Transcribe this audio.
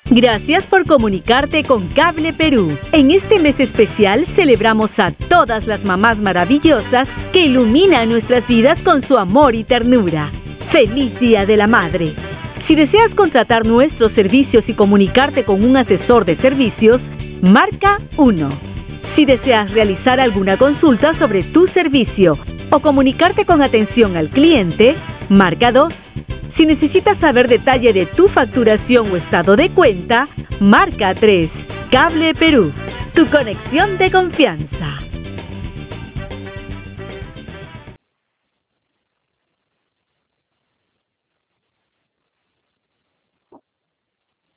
Gracias por comunicarte con Cable Perú. En este mes especial celebramos a todas las mamás maravillosas que iluminan nuestras vidas con su amor y ternura. ¡Feliz Día de la Madre! Si deseas contratar nuestros servicios y comunicarte con un asesor de servicios, marca 1. Si deseas realizar alguna consulta sobre tu servicio o comunicarte con atención al cliente, marca 2. Si necesitas saber detalle de tu facturación o estado de cuenta, marca 3. Cable Perú, tu conexión de confianza.